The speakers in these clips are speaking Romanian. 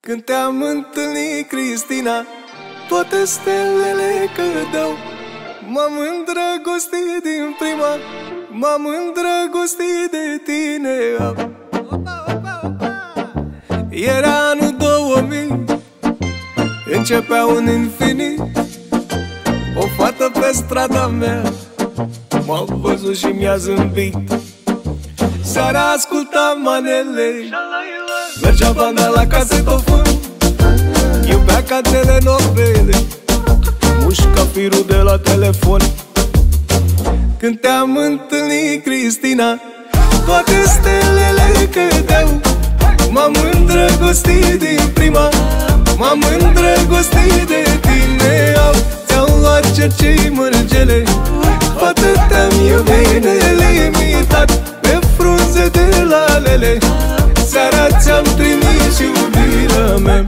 Când te-am întâlnit, Cristina, toate stelele cădeau. M-am îndrăgostit din prima, m-am îndrăgostit de tine. Era anul 2000, începea un infinit. O fată pe strada mea m-a văzut și mi-a zâmbit. Seara ascultam manele, mergea banda la casetofon, iubea ca telenovele, mușca firul de la telefon. Când te-am întâlnit, Cristina, toate stelele cădeau. M-am îndrăgostit din prima, m-am îndrăgostit de tine. Ți-am luat cercei mărgele, fată, te-am iubit nelimitat, pe frunze de lalele. Seara ți-am trimis iubirea mea.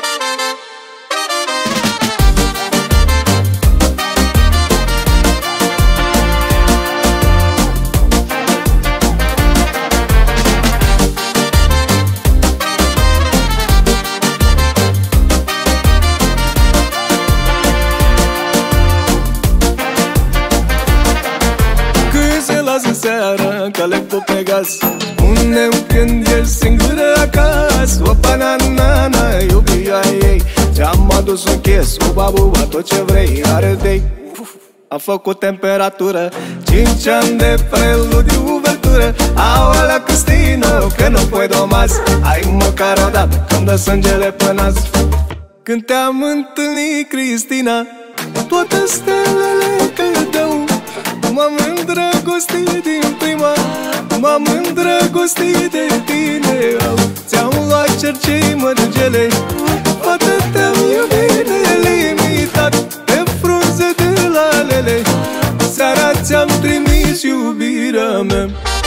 În seara, calec pe gaz, spune-mi când ești singură acasă. O banana, iubia ei, ți-am adus un kiss, uba-buba, tot ce vrei, ardei. Am făcut temperatură, 5 ani de preludiu, uvertură. Aolea, Cristina, că nu puedo más, ai măcar o dată când dă sângele pe nas. Când te-am întâlnit, Cristina, toate stelele cădeau. M-am îndrăgostit din prima, m-am îndrăgostit de tine. Ți-am luat cercei mărgele, fată, te-am iubit nelimitat, pe frunze de lalele. Seara ți-am trimis iubirea mea.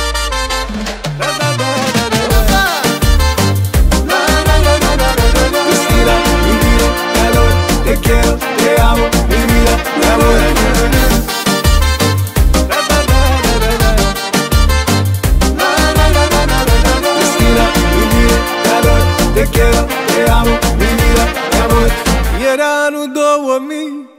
Cristina, iubire, calor, te quiero, te amo, mi vida, mi amor. Te quiero, te amo, mi vida, mi amor. Era anul 2000,